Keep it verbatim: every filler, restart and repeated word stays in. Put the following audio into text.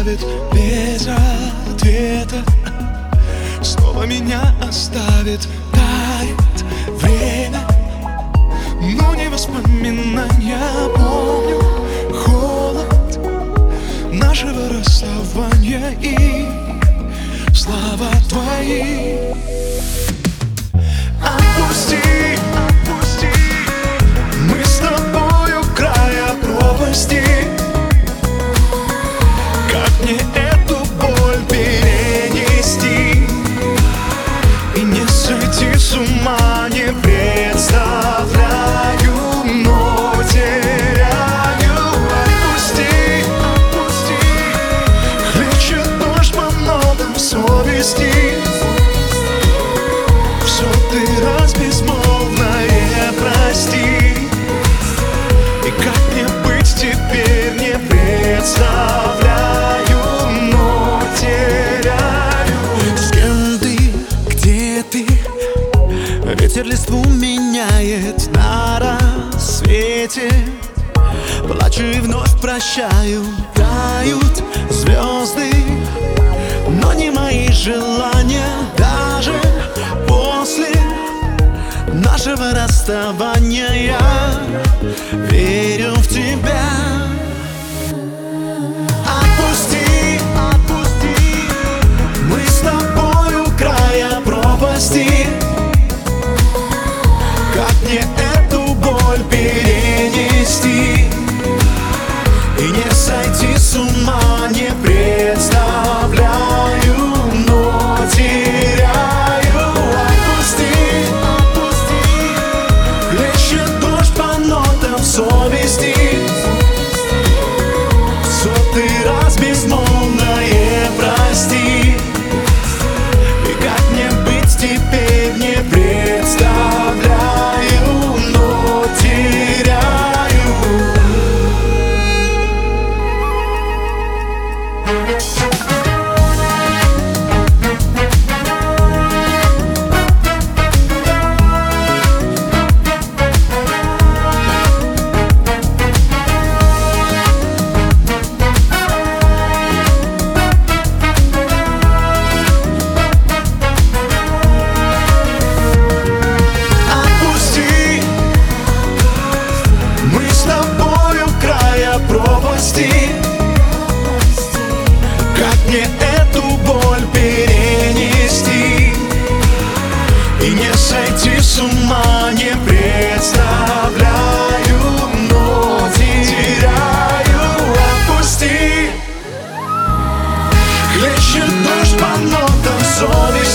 оставит без ответа, снова меня оставит. Тает время, но не воспоминания. Помню холод нашего расставания и слова твои. Отпусти, отпусти, мы с тобою края пропасти. Как мне эту боль перенести и не сойти с ума, не представляю, но теряю. Отпусти, отпусти, хлещет дождь по нотам совести. В сотый раз безмолвное прости. И как мне быть теперь, не представляю, но теряю. С кем ты, где ты? Ветер листву меняет на рассвете. Плачу и вновь прощаю. Тают звезды, но не мои желания. Даже после нашего расставания я верю в тебя. Отпусти, отпусти, мы с тобою края пропасти. Как мне эту боль перенести и не сойти с ума, не представляю, но теряю. Отпусти, отпусти, хлещет дождь по нотам совести. В сотый раз безмолвное прости. И как мне быть теперь, не представляю, но теряю. Как мне эту боль перенести и не сойти с ума, не представляю, но теряю. Отпусти, хлещет дождь по нотам совести.